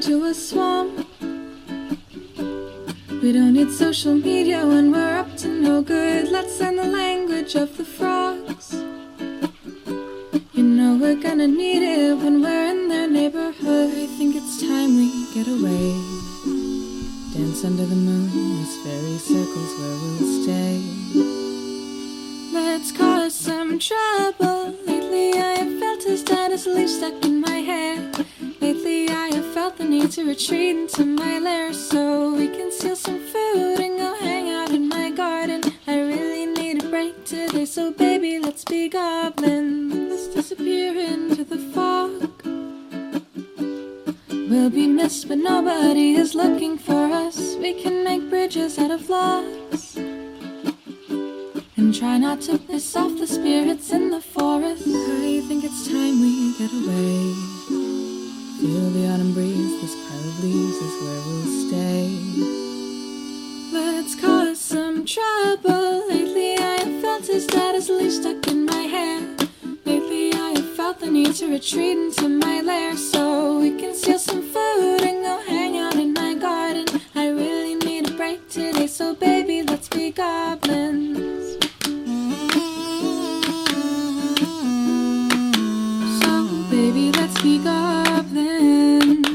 into a swamp. We don't need social media when we're up to no good. Let's learn the language of the frogs. You know we're gonna need it when we're in their neighborhood. I think it's time we get away. Dance under the moon, this fairy circle's where we'll stay. Let's cause some trouble. Lately I have felt as dead as a leaf stuck in my hair. Lately I have felt the need to retreat into my lair, so we can steal some food and go hang out in my garden. I really need a break today, so baby let's be goblins. Let's disappear into the fog. We'll be missed but nobody is looking for us. We can make bridges out of logs and try not to piss off the spirits in the forest. I think it's time we get away. Feel the autumn breeze, this pile of leaves is where we'll stay. Let's cause some trouble. Lately I have felt as dead as a leaf stuck in my hair. Lately I have felt the need to retreat into my lair, so we can steal some food and go hang out in my garden. I really need a break today, so baby let's be goblins. So baby let's be goblins.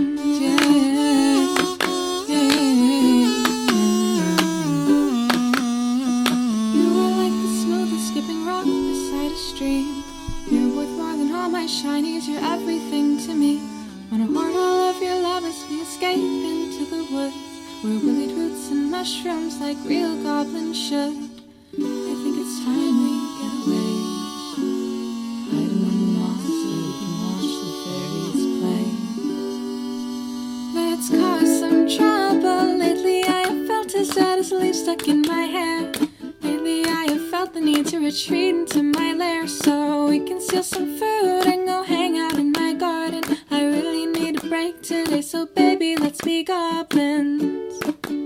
My shinies, you're everything to me. Wanna hoard all of your love as we escape into the woods, where we'll eat roots and mushrooms like real goblins should. I think it's time we get away. Hide among the moss where we can watch the fairies play. Let's cause some trouble. Lately I have felt as dead as a leaf stuck in my hair. Lately I have felt the need to retreat into my lair, so we can steal some food and go hang out in my garden. I really need a break today, so baby let's be goblins.